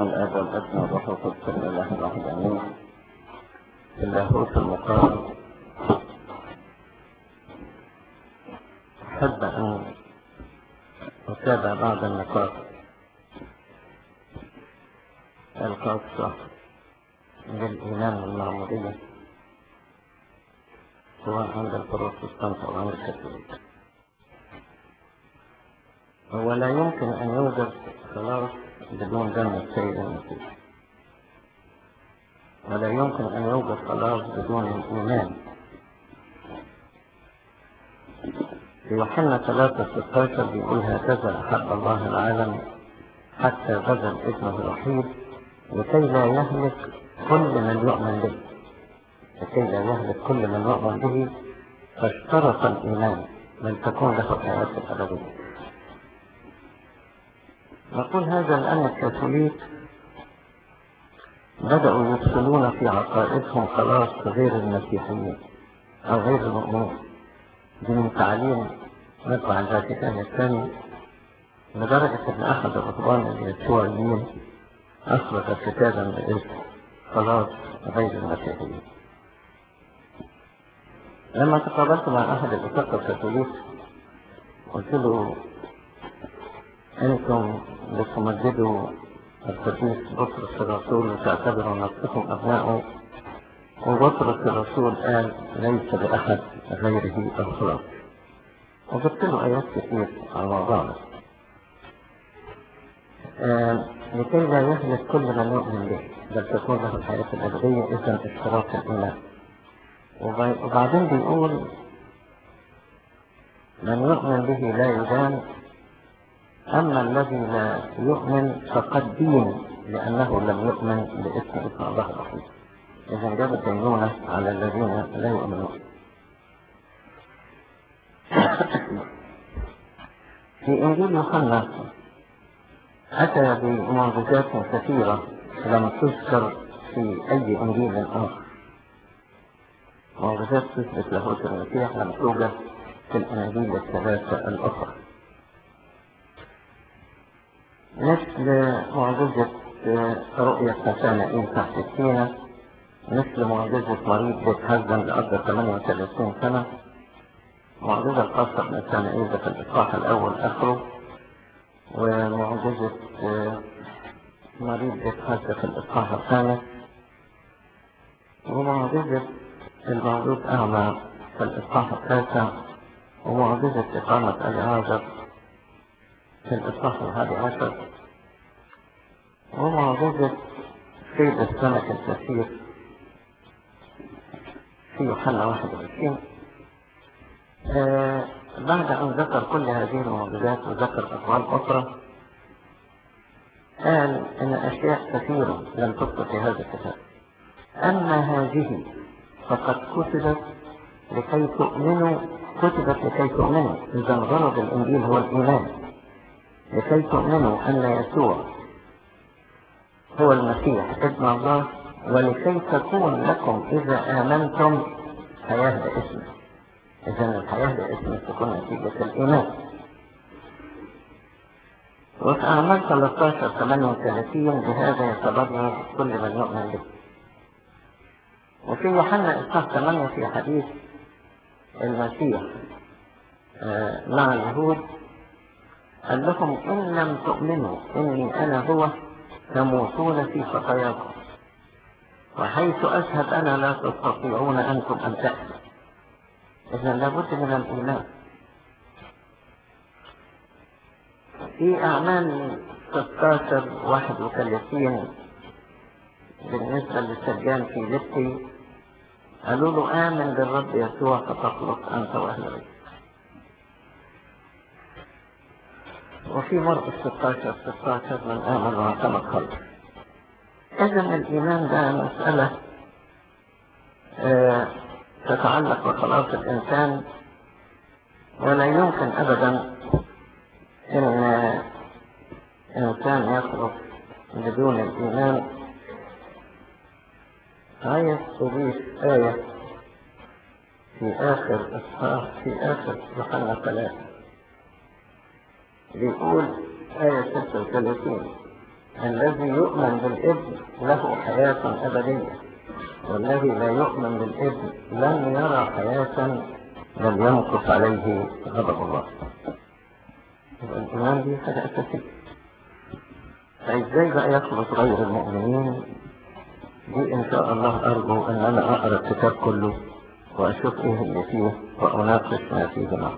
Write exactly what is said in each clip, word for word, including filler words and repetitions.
الآب والابن والروح القدس الإله الواحد آمين. في اللاهوت المقام أحب أن أتابع بعض النقاط الخاصة بالإيمان والمعمودية سواء عند البروتستانت أو عند الكاثوليك. ولا يمكن أن يوجد خلاص بدون دم السيد المسيح، ولا يمكن أن يوجد خلاص بدون الإيمان. في يوحنا ثلاثة ستة عشر بيقول: هكذا أحب الله العالم حتى بذل ابنه الوحيد لكي لا يهلك كل من يؤمن به، لكي لا يهلك كل من يؤمن به، فاشترط الإيمان من تكون له الحياة الأبدية. نقول هذا لأن الكاثوليك بدأوا يدخلون في عقائدهم خلاص غير المسيحيين أو غير المؤمنين. دي من تعليم مطبع الفاتيكان الثاني، لدرجة أن أحد الرهبان اليسوعيين أخرج كتابا باسم خلاص غير المسيحيين. لما تقابلت مع أحد الأساقفة الكاثوليك قلت له: أنتم بتمجدوا القديس بطرس الرسول وتعتبروا نفسكم أبناءه، وبطرس الرسول قال: ليس لأحد غيره الخلاص. وجبت له آيات كثير على موضوعنا، آه لكي لا يهلك كل من يؤمن به بل تكون له الحياة الأبدية، إذن اشتراط الإيمان. وبعدين بيقول: من يؤمن به لا يدان، أما الذي لا يؤمن فقد دين لأنه لم يؤمن باسم اسم الله الوحيد. إذن جاب الدينونة على الذين لا يؤمنون. في إنجيل يوحنا أتى بمعجزات كثيرة لم تذكر في أي إنجيل آخر. معجزات تثبت لاهوت المسيح لم توجد في الأناجيل الثلاثة الأخرى، مثل معجزة رؤية نتانائيل تحت السينة، مثل معجزة مريض بيتهزم لأقدر ثمانية وثلاثين سنة، معجزة الخاصة بنتانائيل في الإصحاح الأول آخره، ومعجزة مريض بيتهزم في الإصحاح الخامس، ومعجزة المولود أعمى في الإصحاح التاسع، ومعجزة إقامة العازر في الإصحاح الحادي عشر، ومعجزة صيد السمك الكثير في يوحنا واحد وعشرين. آه بعد أن ذكر كل هذه المعجزات وذكر أقوال أخرى، قال إن أشياء كثيرة لم تذكر في هذا الكتاب، أما هذه فقد كتبت لكي تؤمنوا كتبت لكي تؤمنوا إذا غرض الإنجيل هو الإيمان، لكي تؤمنوا أن يسوع هو المسيح ابن الله، ولكي تكون لكم إذا آمنتم حياة باسمه. إذن الحياة باسمه تكون نتيجة الإيمان. وفي أعمال ثلاثة عشر ثمانية وثلاثين: بهذا يتبرر كل من يؤمن به. وفي يوحنا إصحاح ثمانية في حديث المسيح آه مع اليهود قال لهم: إن لم تؤمنوا إني أنا هو تموتون في خطاياكم، وحيث أشهد أنا لا تستطيعون أنتم أن تأتوا. إذن لابد من الإيمان. في أعمال ستة عشر واحد وثلاثين بالنسبة للسجان في لبتي قالوا له: آمن بالرب يسوع فتخلص أنت وأهل بيتك. وفي مرقس ستة عشر ستة عشر: من آمن واعتمد خلص. إذن الإيمان ده مسألة آه تتعلق بخلاص الإنسان، ولا يمكن أبدا إن إنسان يخلص بدون الإيمان. عايز تضيف آية في آخر إصحاح في آخر يوحنا ثلاثة، بيقول آية ستة وثلاثين: الذي يؤمن بالابن له حياة أبدية، والذي لا يؤمن بالابن لن يرى حياة بل يمكث عليه غضب الله. الإيمان دي حاجة أساسية. فإزاي بقى يخلص غير المؤمنين؟ دي إن شاء الله أرجو أن أنا أقرأ الكتاب كله وأشوف إيه اللي فيه وأناقش ما فيه معه.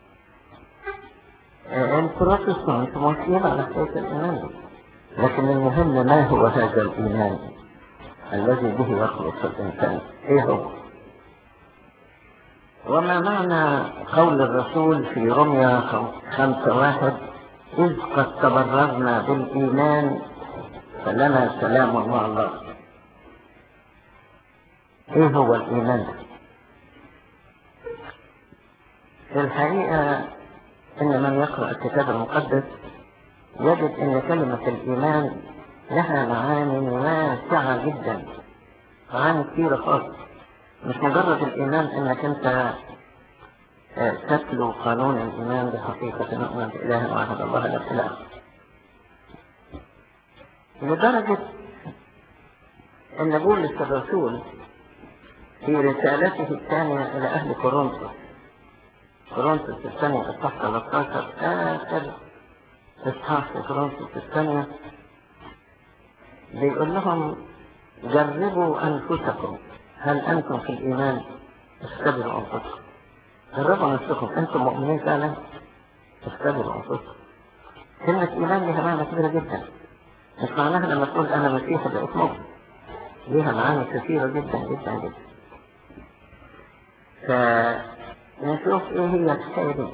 البروتستانت موافقين على حكاية الإيمان دي، لكن المهم ما هو هذا الإيمان الذي به يخلص الإنسان؟ إيه هو؟ وما معنى قول الرسول في رمية خمسة واحد: إذ قد تبررنا بالإيمان فلنا سلام مع الله؟ إيه هو الإيمان؟ في الحقيقة إن من يقرأ الكتاب المقدس يجد أن كلمة الإيمان لها معاني واسعة جدا، معاني كثيرة خالص. مش مجرد الإيمان إنك أنت تتلو قانون الإيمان بحقيقة نؤمن بإله واحد الله لا إله، لدرجة أن بولس الرسول في رسالته الثانية إلى أهل كورنثوس، كورنثوس الثانية إصحاح ثلاثة عشر، آخر إصحاح في كورنثوس الثانية، بيقول لهم: جربوا أنفسكم هل أنتم في الإيمان؟ استبروا أنفسكم. جربوا نفسكم، أنتم مؤمنين فعلا؟ استبروا أنفسكم. كلمة إيمان لها معنى كبيرة جدا، مش معناها لما تقول أنا مسيحي بقيت مؤمن، لها معاني كثيرة جدا جدا جدا. فنشوف إيه هي الحكاية دي.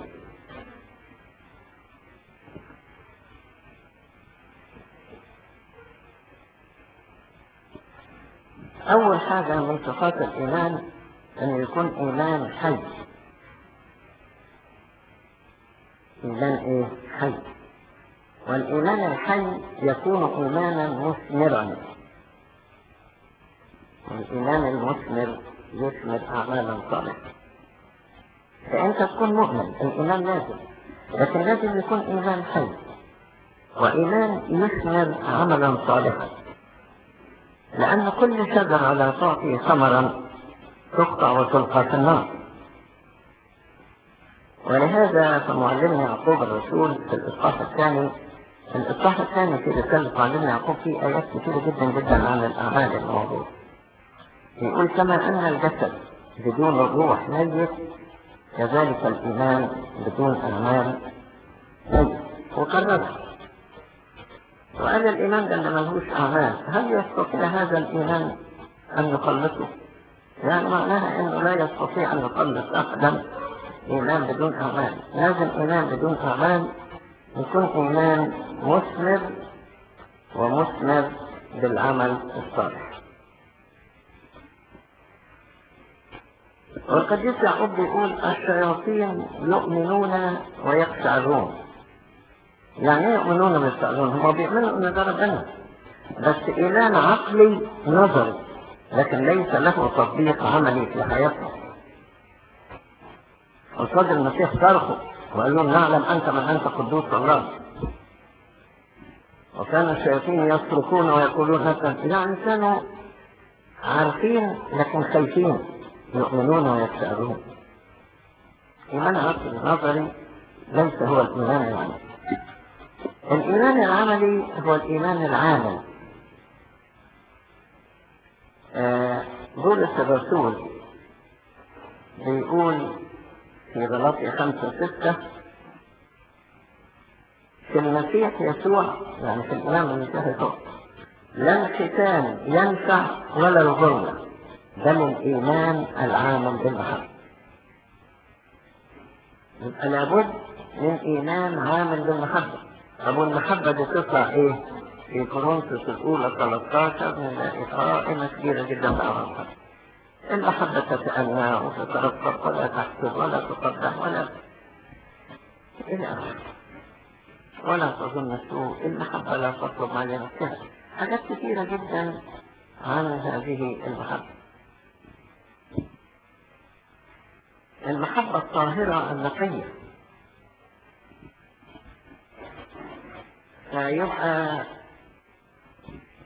أول حاجة من صفات الإيمان أن يكون إيمان حي. إيمان إيه؟ حي. والإيمان الحي يكون إيمانا مثمرا. الإيمان المثمر يثمر أعمالا صالحة. فأنت تكون مؤمن، الإيمان لازم، لكن لازم يكون إيمان حي، وإيمان يثمر عملا صالحا. لأن كل شجرة لا تعطي ثمرا تقطع وتلقى في النار. ولهذا فمعلمنا يعقوب الرسول في الإصحاح الثاني، الإصحاح الثاني في رسالة معلمنا يعقوب فيه آيات كثيرة جدا جدا عن الأعمال الموجودة. يقول: كما أن الجسد بدون الروح ميت، كذلك الإيمان بدون أعمال ميت. وكررها وقال: الإيمان ده اللي ملهوش أعمال، هل يستطيع هذا الإيمان أن يخلصه؟ يعني معناها أنه لا يستطيع أن يخلص أحدا إيمان بدون أعمال. لازم إيمان بدون أعمال يكون إيمان مثمر ومثمر بالعمل الصالح. والقديس يعقوب بيقول: الشياطين يؤمنون ويقشعرون. يعني ايه يؤمنون ويقشعرون؟ هم بيؤمنوا ان ده ربنا، بس إيمان عقلي نظري، لكن ليس له تطبيق عملي في حياتهم. وصاد المسيح صرخوا وقال لهم: نعلم أنت من أنت قدوس الله. وكان الشياطين يصرخون ويقولون هكذا، يعني كانوا عارفين لكن خايفين، يؤمنون ويقشعرون. إيمان عقلي نظري ليس هو الإيمان العملي. الإيمان العملي هو الإيمان العامل. آه بولس الرسول بيقول في غلاطية خمسة ستة: في المسيح يسوع، يعني في الإمام المسيح يسوع، لا الختان ينفع ولا الغرة، بل الإيمان العامل بالمحبة. يبقى لابد من إيمان عامل بالمحبة. طب والمحبة دي تطلع إيه؟ في كورنثوس الأولى ثلاثة عشر نلاقي قائمة كبيرة جدا بأعراضها. المحبة تتأنى وتترقب ولا تحسب ولا تقدح ولا إلى آخره، ولا تظن السوء. المحبة لا تطلب ما لنفسها. حاجات كثيرة جدا عن هذه المحبة. المحبة الطاهرة النقية. فيبقى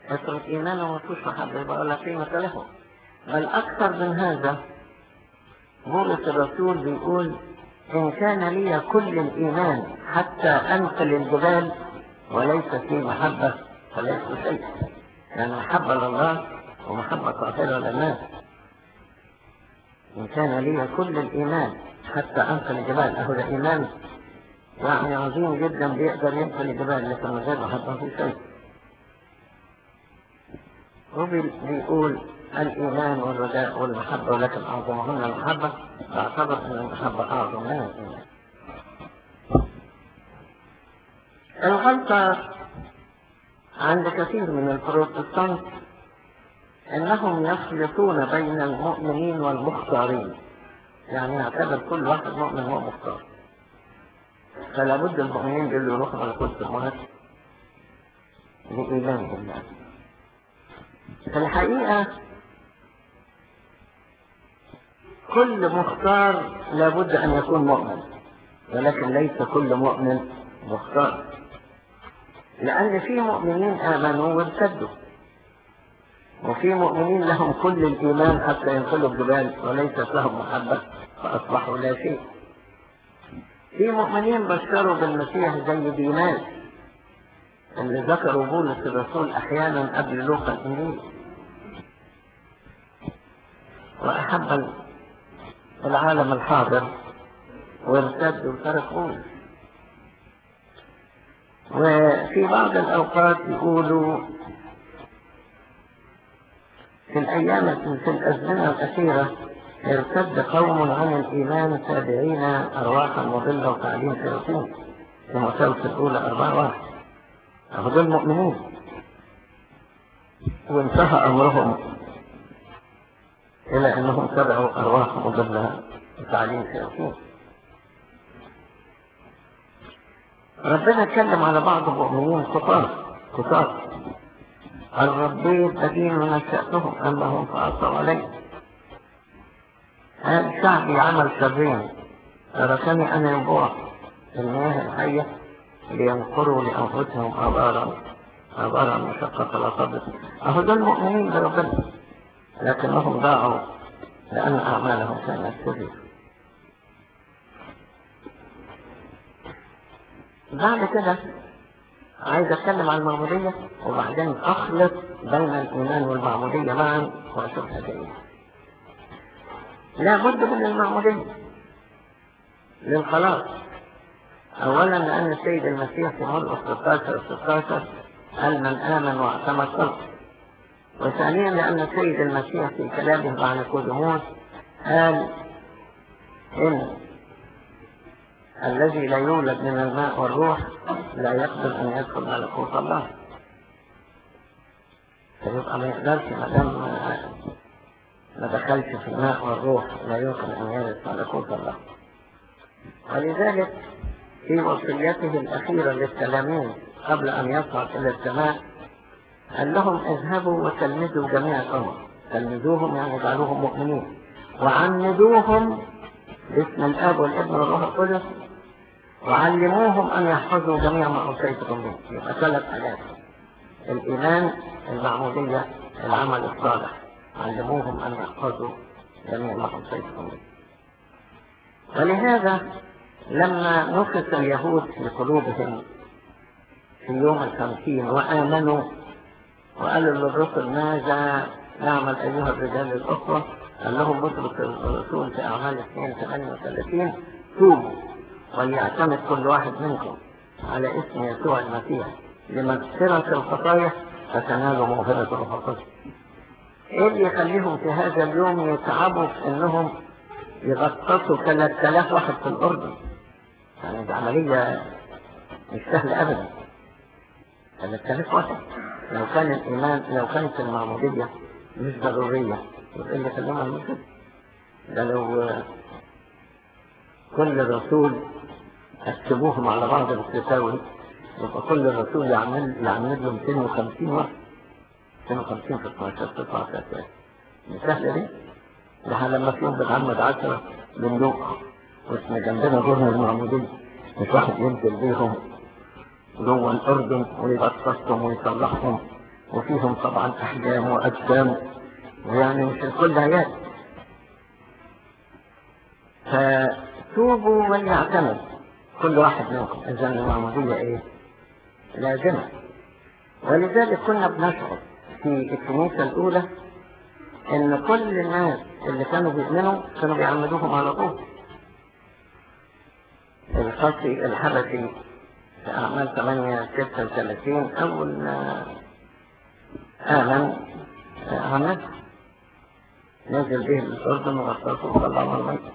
اترك إيمانه وما فيهوش محبة يبقى ولا قيمة له. بل أكثر من هذا، بولس الرسول بيقول: إن كان لي كل الإيمان حتى أنقل الجبال وليس في محبة فليس شيء. يعني محبة لله ومحبة قاتلة للناس. إن كان لي كل الإيمان حتى أنقل الجبال، أهو ده إيمان يعني عظيم جدا بيقدر ينقل الجبال، لكن من غير محبة في شيء. وبيقول الإيمان والرجاء والمحبة، ولكن أعظمهن المحبة. أعتبر أن المحبة أعظم من الإيمان. الغلطة عند كثير من البروتستانت أنهم يخلطون بين المؤمنين والمختارين، يعني يعتبر كل واحد مؤمن هو مختار، فلا بد المؤمنين دول يروحوا على كل السماوات لإيمان بالله. في الحقيقة كل مختار لابد أن يكون مؤمن، ولكن ليس كل مؤمن مختار، لأن في مؤمنين آمنوا وارتدوا، وفي مؤمنين لهم كل الإيمان حتى ينقلوا الجبال وليست لهم محبة فأصبحوا لا شيء. في مؤمنين بشروا بالمسيح زي ديناس اللي ذكروا بولس الرسول أحيانا قبل لوقا الإنجيل، وأحب العالم الحاضر وارتد وترك بولس. وفي بعض الأوقات يقولوا في الأيام في الأزمنة الأخيرة ارتد قوم عن الإيمان تابعين أرواحا مضلة وتعليم شياطين، في مسلسل الأولى أربعة واحد. أخذوا المؤمنين وانتهى أمرهم إلى أنهم تبعوا أرواح مضلة وتعليم شياطين. ربنا اتكلم على بعض المؤمنين كتار كتار الربيت بدين ونشأتهم أنهم فأصوا عليه. هذا شعبي عمل شرين تركني أن ينبوع المياه الحية لينقروا لأنفسهم أبارا أبارا مشقة لا صبر. أهو ده المؤمنين بربنا، لكنهم ضاعوا لأن أعمالهم كانت سرية. بعد كده عايز أتكلم عن المعمودية وبعدين أخلط بين الإيمان والمعمودية معا وأشوفها جيدة. لا بد من المعمودية للخلاص. أولا لأن السيد المسيح في مرقس ستاشر ستاشر قال من آمن واعتمد صدق. وثانيا لأن السيد المسيح في كلامه مع نيقوديموس قال إن الذي لا يولد من الماء والروح لا يقدر أن يدخل ملكوت الله. فيبقى ما يقدرش ما دام ما دخلش في الماء والروح لا يمكن أن يرث ملكوت الله. ولذلك في وصيته الأخيرة للتلاميذ قبل أن يصعد إلى السماء قال لهم اذهبوا وتلمذوا جميع الأمم، تلمذوهم يعني جعلوهم مؤمنين، وعمدوهم باسم الآب والابن والروح القدس، وعلموهم أن يحفظوا جميع ما أوصيتكم به. يبقى ثلاث حاجات: الإيمان، المعمودية، العمل الصالح. علموهم أن يحفظوا جميع ما أوصيتكم به. ولهذا لما نفس اليهود في قلوبهم في يوم الخمسين وآمنوا وقالوا للرسل ماذا نعمل أيها الرجال الأخوة، قال لهم بطرس الرسول في أعمال اثنين ثمانية وثلاثين توبوا وليعتمد كل واحد منكم على اسم يسوع المسيح لمغفرة الخطايا فتنالوا مغفرة الروح القدس. ايه اللي يخليهم في هذا اليوم يتعبوا في انهم يغطسوا ثلاثة آلاف واحد في الأردن؟ يعني دي عملية مش سهلة أبدا. ثلاثة آلاف واحد لو كان الإيمان لو كانت المعمودية مش ضرورية يبقى اللي خلوها المسجد ده لو كل رسول أكتبوهم على بعض التساوي يبقى كل رسول يعمل يعمل له مئتين وخمسين واحد مئتين وخمسين في اثناشر تسعة ثلاثة. مش سهلة دي؟ ده لما في يوم بنعمد عشرة بندوق واسم جنبنا جرن المعمودية مش واحد ينزل بيهم جوه الأردن ويغطسهم ويصلحهم وفيهم طبعا أحجام وأجسام، ويعني مش الكل عيال. فتوبوا وليعتمد كل واحد منكم إذا المعمودية إيه؟ لازمة. ولذلك كنا بنشعر في الكنيسة الأولى إن كل الناس اللي كانوا بيؤمنوا كانوا بيعمدوهم على طول. القاسي الحبشي في أعمال ثمانية ستة وثلاثين أول ما آمن عمد نزل به الأردن وغطاسه وطلعه من الميت.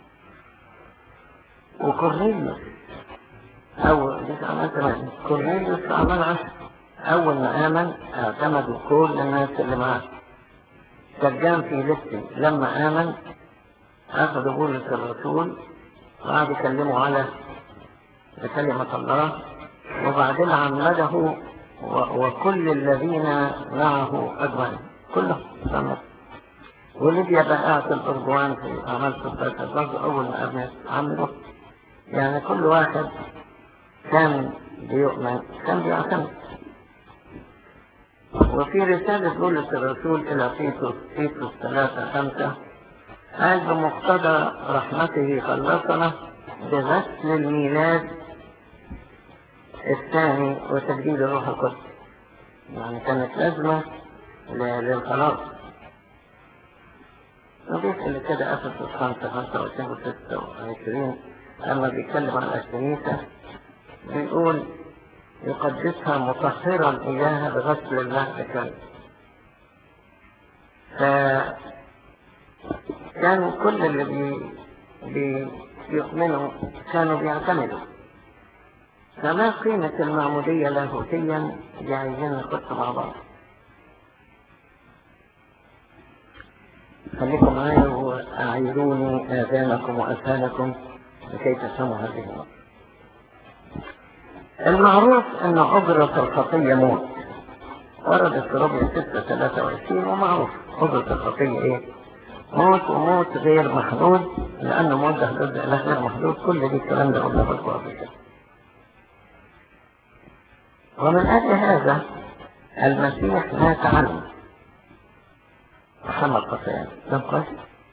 وكورنيليوس أول دي في أعمال ثمانية، كورنيليوس في أعمال عشر أول ما آمن اعتمدوا كل الناس اللي معاه. سجان في لسي لما آمن أخذوا بولس الرسول وقعدوا يكلموا على بكلمة الله، وبعدين عمده وكل الذين معه أجمعين كلهم سمت. وليبيا بقعت الأرجوان في أعمال ستة عشر أول ما أبنت عمده. يعني كل واحد كان بيؤمن كان بيعتمد. وفي رسالة بولس الرسول إلى تيتوس تيتوس ثلاثة خمسة قال بمقتضى رحمته خلصنا بغسل الميلاد الثاني وتجديد الروح القدس. يعني كانت لازمة للخلاص. نضيف اللي كده أسس خمسة خمسة وعشرين وستة وعشرين أما بيتكلم عن الكنيسة بيقول يقدسها مطهرا إياها بغسل الماء الكامل. فكان كل اللي بي بيؤمنوا كانوا بيعتمدوا. فما قيمة المعمودية لاهوتيا دي عايزين نخط مع بعض. خليكم معايا وأعيروني آذانكم وأذهانكم لكي تفهموا هذه النقطة. المعروف أن أجرة الخطية موت، وردت في ربع ستة ثلاثة وعشرين، ومعروف أجرة الخطية إيه؟ موت، وموت غير محدود، لأن موت ده غير محدود. كل دي الكلام ده قلنا بالقوة قبل كده. ومن أجل هذا المسيح مات عنه محمد قصيان. ده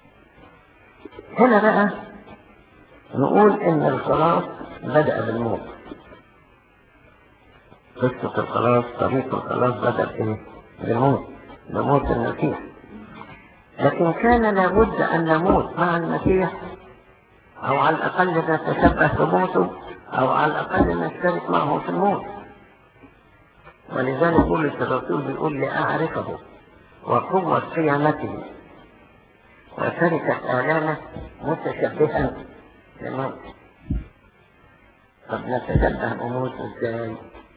هنا بقى نقول إن الخلاص بدأ بالموت. قصة الخلاص طريق الخلاص بدأ إيه؟ بالموت، بموت المسيح. لكن كان لابد أن نموت مع المسيح، أو على الأقل نتشبه بموته، أو على الأقل نشترك معه في الموت. ولذلك بولس الرسول بيقول لأعرفه وقوة قيامته وشركة آلامه متشبها بالموت. طب نتشبه بموت ازاي؟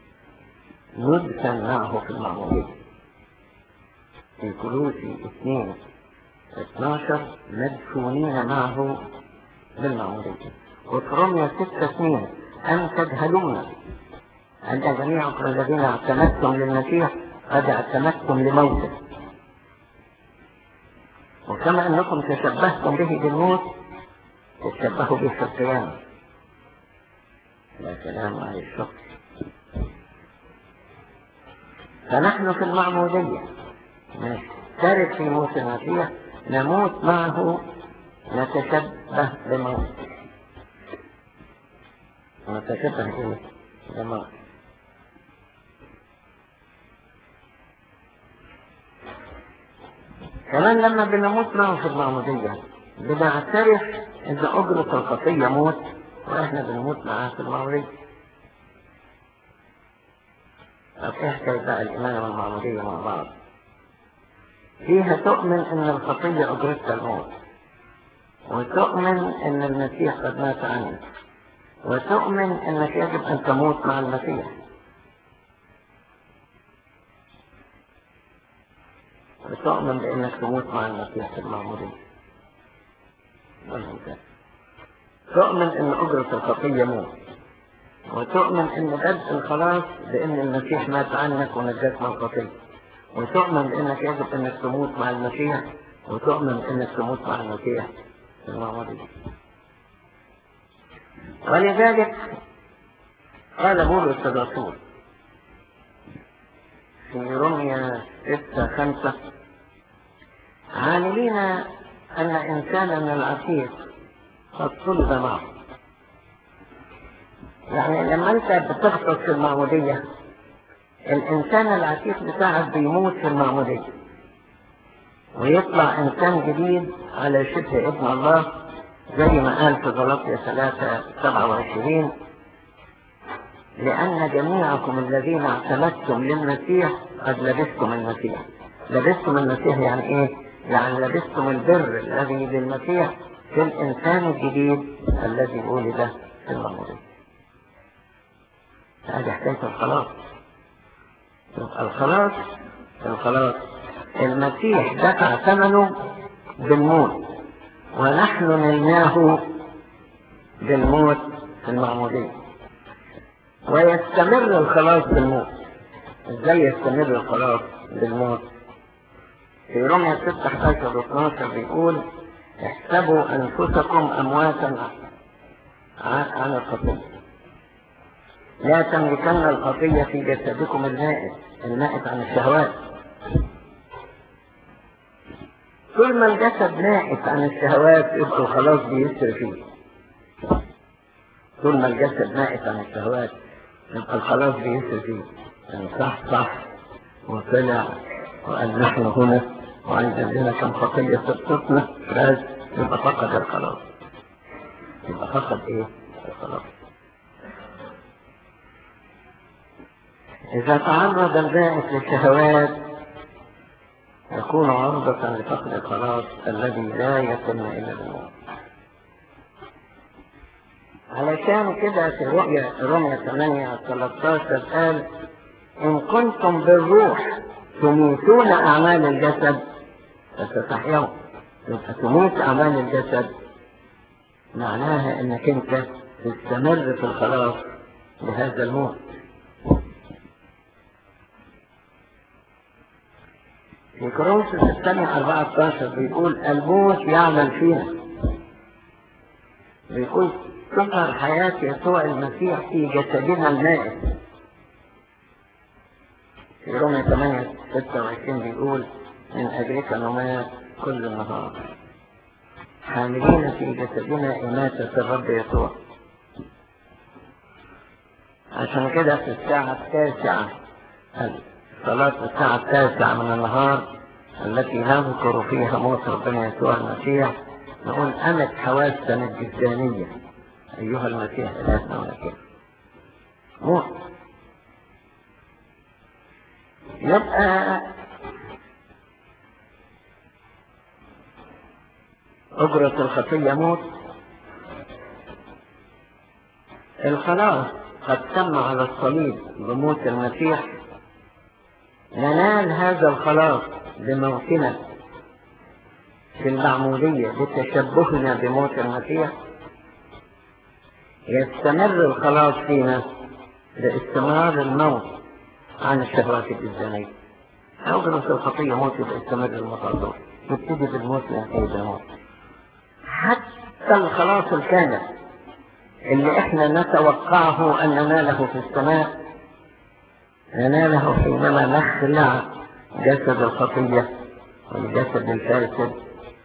ندفن معه في المعمودية. في كولوسي اثنين اثناشر مدفونين معه بالمعمودية. وفي رومية ستة اثنين أن تجهلون أن جميعكم الذين اعتمدتم للمسيح قد اعتمدتم لموته، وكما أنكم تشبهتم به بالموت تشبهوا به في القيامة. لا كلام عن الشخص. فنحن في المعمودية نشترك في موت المسيح، نموت معه، نتشبه بموت. نتشبه بموت. كمان لما بنموت معه في المعمودية بنعترف ان أجرة الخطية موت، واحنا بنموت معاه في المعمودية. طب ايه حكاية بقى الإيمان والمعمودية مع بعض؟ فيها تؤمن ان الخطية أجرتها الموت، وتؤمن ان المسيح قد مات عنك، وتؤمن انك يجب ان تموت مع المسيح. وتؤمن بانك تموت مع المسيح في المعمودية. تؤمن ان أجرة الخطية موت، وتؤمن ان بدء الخلاص بان المسيح مات عنك ونجاك من الخطية، وتؤمن بانك يجب انك تموت مع المسيح، وتؤمن انك تموت مع المسيح في المعمودية. ولذلك قال بولس الرسول في رمية ستة خمسة: عاملين أن إنساننا العتيق قد صلب معه. يعني لما أنت بتغطس في المعمودية، الإنسان العتيق بتاعك بيموت في المعمودية ويطلع إنسان جديد على شبه ابن الله، زي ما قال في غلاطية ثلاثة سبعة وعشرين: لأن جميعكم الذين اعتمدتم للمسيح قد لبستم المسيح. لبستم المسيح يعني إيه؟ يعني لبستم البر الذي للمسيح في الإنسان الجديد الذي ولد في المعمودية. هذه حكاية الخلاص. الخلاص الخلاص المسيح دفع ثمنه بالموت، ونحن نلناه بالموت في المعمودية. ويستمر الخلاص بالموت. ازاي يستمر الخلاص بالموت؟ في رمية ستة حداشر واثناشر بيقول: احسبوا انفسكم امواتا عن الخطية، لا تملكن الخطية في جسدكم المائت المائت عن الشهوات. كل ما الجسد مائت عن الشهوات يبقى الخلاص بيسر فيه. كل ما الجسد مائت عن الشهوات يبقى الخلاص بيسر فيه. يعني صح صح وطلع وقال نحن هنا وعندنا كم خطية سقطتنا، لازم يبقى فقد الخلاص. يبقى فقد ايه؟ الخلاص. إذا تعرض البائس للشهوات يكون عرضة لفقد الخلاص الذي لا يتم إلا بالموت. علشان كده في رؤية رمية ثمانية ثلاثة عشر قال: إن كنتم بالروح تميتون أعمال الجسد فتستحيون. يبقى تميت أعمال الجسد معناها إنك أنت تستمر في الخلاص بهذا الموت. في كورنثوس الثانية أربعة عشر بيقول: الموت يعمل فينا. بيقول: تظهر حياة يسوع المسيح في جسدنا المائت. في رومية ثمانية ستة وعشرين بيقول: من أجلك نمات كل النهار حاملين في جسدنا إماتة الرب يسوع. عشان كده في الساعة التاسعة، صلاة الساعة التاسعة من النهار التي نذكر فيها موت ربنا يسوع المسيح، نقول: أمت حواسنا الجسدانية أيها المسيح إلهنا ونبينا. موت. يبقى أجرة الخطية موت. الخلاص قد تم على الصليب بموت المسيح. ننال هذا الخلاص بموتنا في المعمودية بتشبهنا بموت المسيح. يستمر الخلاص فينا باستمرار الموت عن الشهوات الجسدانية. أجرة الخطية موت، يبقى يستمر الموت. يبتدي بالموت وينتهي بالموت. حتى الخلاص الكامل اللي احنا نتوقعه أن نناله في السماء نناله حينما نخلع جسد الخطية والجسد الفاسد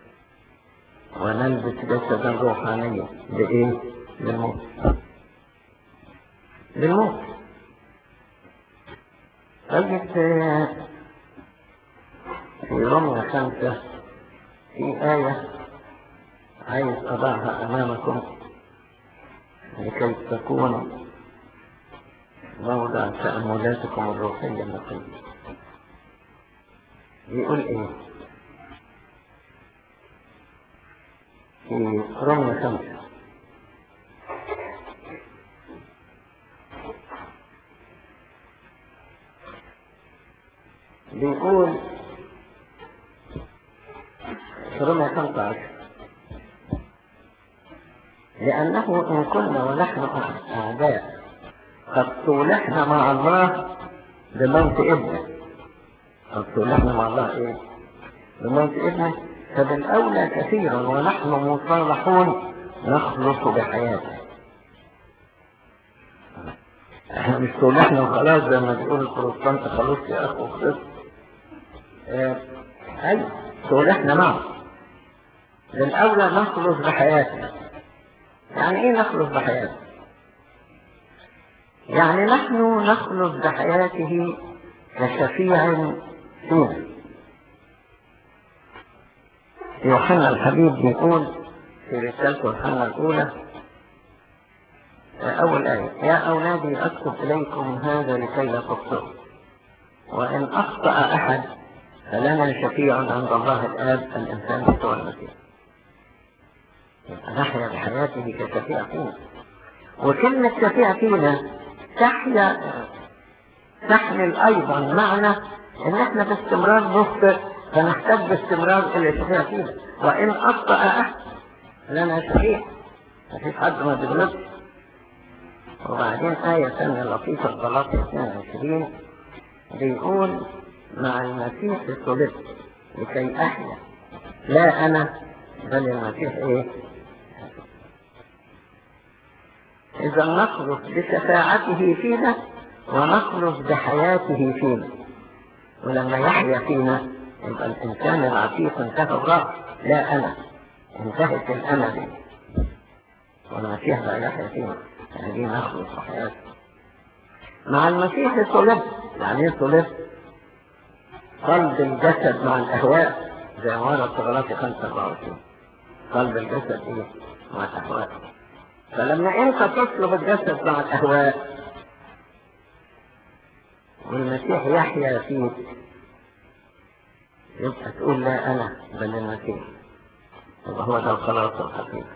ونلبس جسدا روحانيا. بإيه؟ بالموت. بالموت. طيب في رمية خمسة في آية عايز أضعها أمامكم لكي تكون موضع تأملاتكم الروحية النقية. يقول إيه؟ في رمية خمسة: بيقول في رمية خمسة عشر: لأنه إن كنا ونحن أعداء قد صولحنا مع الله بموت ابنه. قد صولحنا مع الله إيه؟ بموت ابنه، فبالأولى كثيرا ونحن مصالحون نخلص بحياته. احنا مش صلحنا وخلاص زي ما بيقول البروتستانت، خلاص يا اخو وخلص. اه ايوه صلحنا معه. للاولى نخلص بحياتنا. يعني ايه نخلص بحياته؟ يعني نحن نخلص بحياته كشفيع فينا. يوحنا الحبيب بيقول في رسالته يوحنا الأولى أول آية: يا أولادي أكتب إليكم هذا لكي لا تخطئوا، وإن أخطأ أحد فلنا شفيع عند الله الآب الإنسان يسوع المسيح. نحيا بحياته كشفيع فينا. وكلمة شفيع فينا تحيا تحمل أيضا معنى إن إحنا باستمرار نخطئ، فنحتاج باستمرار إلى شفيع فينا. وإن أخطأ أحد لنا شفيع، مفيش حد ما بيغلطش. وبعدين آية ثانية لطيفة في غلاطية اثنين وعشرين بيقول: مع المسيح صلبت لكي أحيا لا أنا بل المسيح إيه؟ إذا نخلص بشفاعته فينا ونخلص بحياته فينا. ولما يحيا فينا يبقى الإنسان العتيق انتهى الراس، لا أنا، انتهت الأنا دي، والمسيح بقى يحيا فينا. هذه نخلص بحياته. مع المسيح صلبت. يعني ايه صلبت؟ قلب الجسد مع الأهواء، زي ما ورد في غلاطية خمسة أربعة وعشرين. قلب الجسد إيه؟ مع الأهواء. فلما أنت تصلب الجسد مع الأهواء والمسيح يحيا فيك، يبقى تقول لا أنا بل المسيح. يبقى هو ده الخلاص الحقيقي.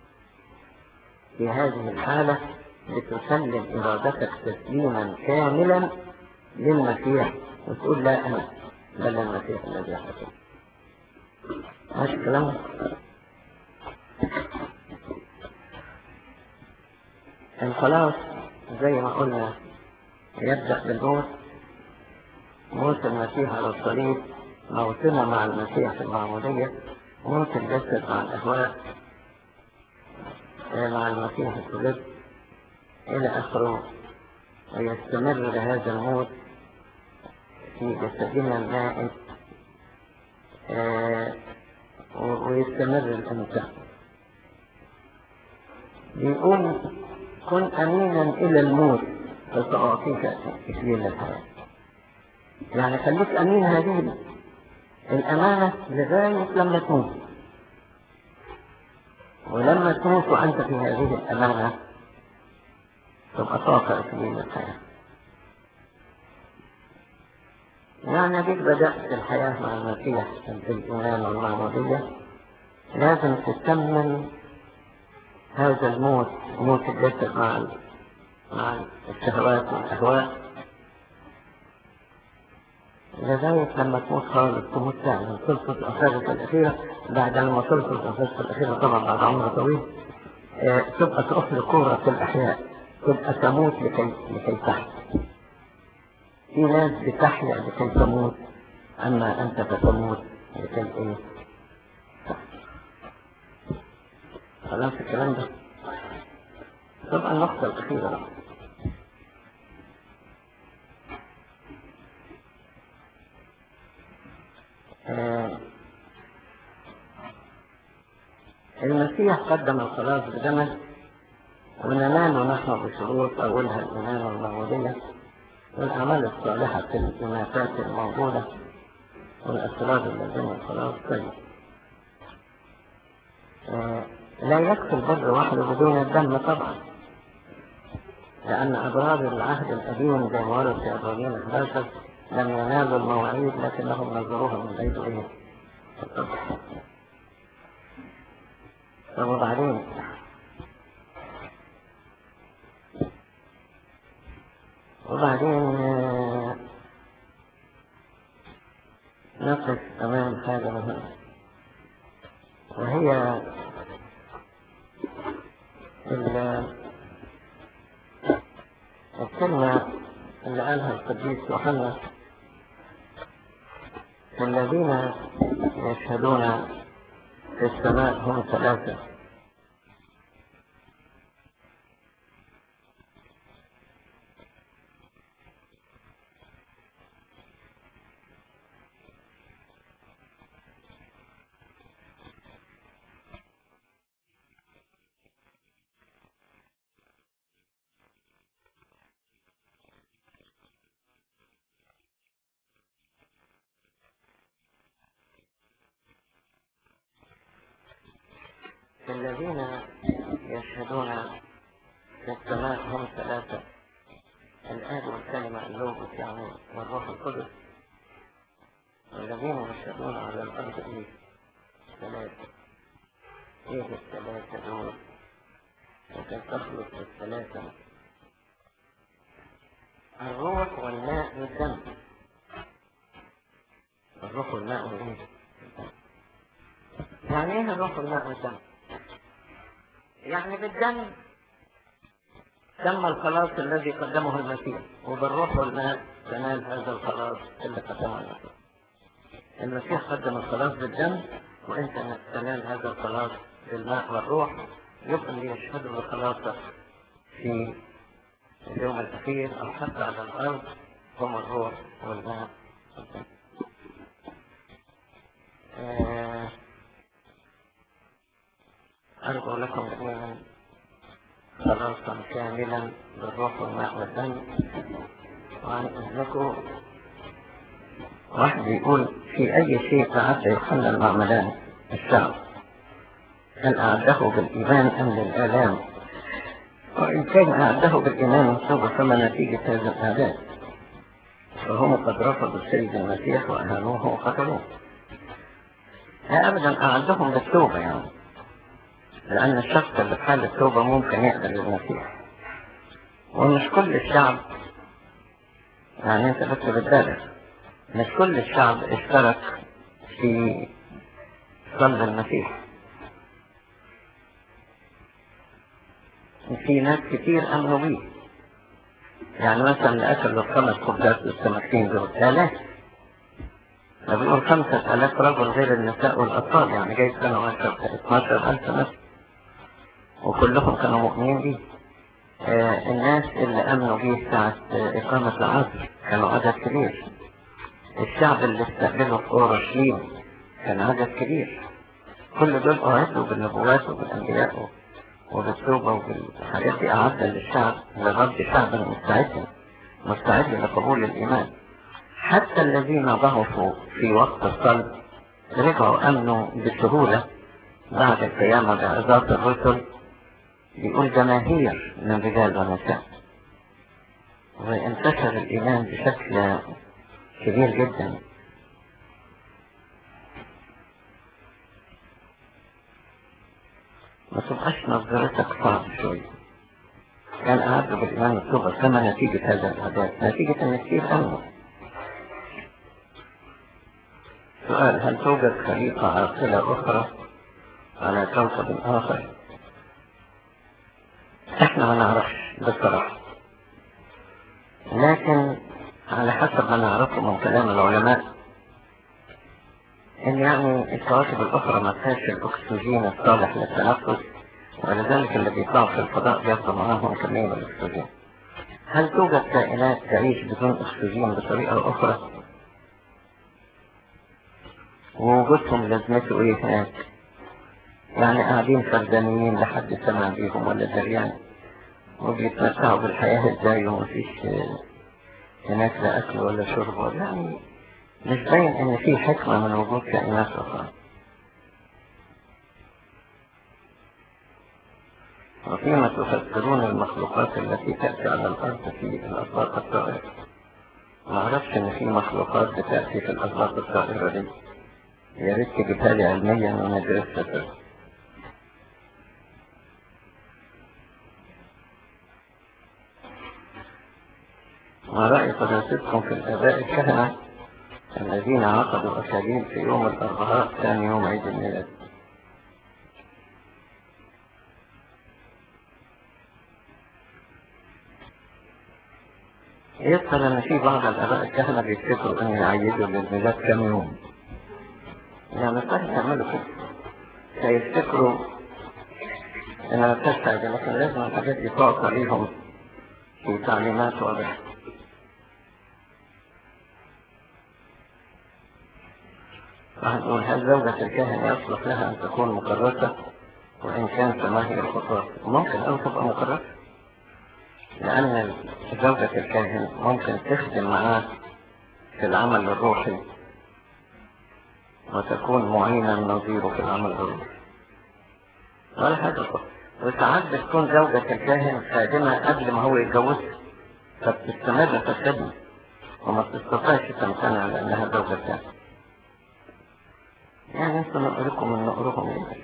في هذه الحالة بتسلم إرادتك تسليما كاملا للمسيح وتقول لا أنا بل المسيح الذي يحيا فيك. ماشي كلام؟ الخلاص زي ما قلنا يبدأ بالموت. موت المسيح على الصليب، موتنا مع المسيح في المعمودية، موت الجسد مع الأهواء مع المسيح الصليب إلى آخره. ويستمر بهذا الموت في جسدنا المائت، آه ويستمر الإمتاع. بيقول: كن أمينا إلى الموت فسأعطيك إكليل الحياة. يعني خليك أمين هذه الأمانة لغاية لما تموت. ولما تموت وأنت في هذه الأمانة تبقى تعطى إكليل الحياة. يعني بيك بدأت الحياة مع المسيح بالإيمان والمعمودية، لازم تكمل هذا الموت، موت الجسد مع مع الشهوات والأهواء، لغاية لما تموت خالص، تموت فعلا، تلقط الأنفاس الأخيرة. بعد لما تلقط الأنفاس الأخيرة طبعا بعد عمر طويل، آه تبقى تروح لكورة الأحياء، تبقى تموت لكي لكي تحيا. في ناس بتحيا لكي تموت، أما أنت فتموت لكي إيه؟ خلاص الكلام ده. طبعا النقطة الأخيرة بقى. آه المسيح قدم الخلاص بدمه، وننال نحن بشروط أولها الإيمان والمعمودية والأعمال الصالحة في الإناثات الموجودة والأسرار الذين الخلاص. طيب آه لا يكفي البر وحده بدون الدم طبعا، لأن أبرار العهد القديم زي ما ورد في عبرانيين أحد عشر لم ينالوا المواعيد لكنهم نظروها من بيت إيه؟ طب وبعدين وبعدين آه نقف أمام حاجة مهمة، وهي الكلمة اللي قالها القديس يوحنا: الذين يشهدون في السماء هم ثلاثة، الذين يشهدون في السماء هم ثلاثة: الآب والكلمة اللوغوس يعني والروح القدس. والذين يشهدون على الأرض إيه؟ ثلاثة. إيه الثلاثة دول؟ وكيف تخلص الثلاثة؟ الروح والماء والدم. الروح والماء والدم. يعني ايه الروح والماء والدم؟ يعني بالدم تم الخلاص الذي قدمه المسيح، وبالروح والماء تنال هذا الخلاص اللي قدمه المسيح. المسيح قدم الخلاص بالدم، وانت تنال هذا الخلاص بالماء والروح. يبقى اللي يشهدوا بخلاصك في اليوم الأخير أو حتى على الأرض هم الروح والماء والدم. آه أرجو لكم جميعا خلاصا كاملا بالروح والماء والدم. وعن إذنكم واحد يقول: في أي شيء أعد يوحنا المعمدان الشعب؟ هل أعده بالإيمان أم للآلام؟ وإن كان أعده بالإيمان والتوبة فما نتيجة هذا الأعداء؟ فهم قد رفضوا السيد المسيح وأهانوه وقتلوه. لا أبدا، أعدهم بالتوبة يعني، لأن الشخص اللي في حال التوبة ممكن يقبل المسيح. ومش كل الشعب، يعني أنت بس بتبالغ، مش كل الشعب اشترك في صلب المسيح. في ناس كتير أمنوا بيه، يعني مثلا اللي أكلوا الخمس خبزات والسمكتين دول آلاف، بيقول خمسة آلاف رجل غير النساء والأطفال، يعني جايز كانوا اثناشر ألف ناس، وكلهم كانوا مؤمنين بيه. آه الناس اللي أمنوا بيه ساعة إقامة العصر كانوا عدد كبير. الشعب اللي استقبله في أورشليم كان عدد كبير. كل دول أعدوا بالنبوات وبالأنبياء وبالتوبة وبالحاجات دي، أعد للشعب لرد شعبا مستعدا مستعد لقبول الإيمان. حتى الذين ضعفوا في وقت الصلب رجعوا أمنوا بسهولة بعد القيامة بعظات الرسل. بيقول جماهير من رجال ونساء، وانتشر الإيمان بشكل كبير جدا. ما تبقاش نظرتك صعب شوية. كان أعد بالإيمان والتوبة كما نتيجة هذا الأحداث، نتيجة أن كثير أمنوا. سؤال: هل توجد خليقة عاقلة أخرى على كوكب آخر؟ احنا ما نعرفش بصراحة، لكن على حسب ما نعرفه من كلام العلماء ان يعني الكواكب الاخرى ما فيهاش الاكسجين الصالح للتنفس، ولذلك اللي بيطلعوا في الفضاء بياخدوا معاهم كمية من الاكسجين. هل توجد كائنات تعيش بدون اكسجين بطريقة اخرى؟ ووجودهم لازمته ايه هناك؟ يعني قاعدين فردانيين لحد سمع بيهم ولا دريان، وبيتمتعوا بالحياة ازاي ومفيش هناك لا اكل ولا شرب ولا، يعني مش باين ان في حكمة من وجود كائنات اخرى. وفيما تفسرون المخلوقات التي تأتي على الارض في الاسواق الطائرة؟ ما اعرفش ان في مخلوقات بتأتي في الاسواق الطائرة دي، يا ريت تجيبها لي علميا وندرسها. ما رأي قداستكم في الآباء الكهنة الذين عقدوا أكاليل في يوم الأربعاء ثاني يوم عيد الميلاد؟ يذكر أن في بعض الآباء الكهنة بيفتكروا أن يعيدوا للميلاد كم يوم، يعني صحيح يعملوا كده، فيفتكروا أن ما فيهاش حاجة، لكن لازم الحاجات دي تعطى ليهم في تعليمات واضحة. هنقول: هل زوجة الكاهن يصلح لها أن تكون مكرسة؟ وإن كان فما هي الخطوات؟ ممكن أن تبقى مكرسة، لأن زوجة الكاهن ممكن تخدم معاه في العمل الروحي وتكون معينا نظيره في العمل الروحي. ولا حاجة خالص. وساعات بتكون زوجة الكاهن خادمة قبل ما هو يتجوزها، فبتستمر في الخدمة وما تستطيعش تمتنع لأنها زوجة كاهن. يعني انتوا نقركم من نقرهم ايه.